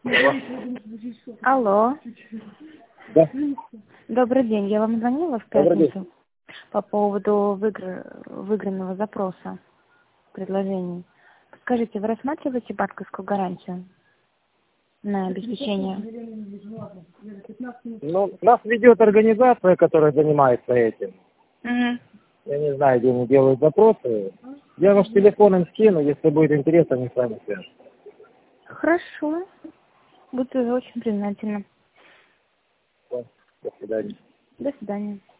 Алло. Да. Добрый день. Я вам звонила в Добрый день. пятницу по поводу выигранного запроса, предложений. Скажите, вы рассматриваете банковскую гарантию на обеспечение? Ну, нас ведет организация, которая занимается этим. Мгм. Я не знаю, где они делают запросы. Я ваш телефон им скину, если будет интересно, они с вами свяжутся. Хорошо. Буду очень признательна. До свидания. До свидания.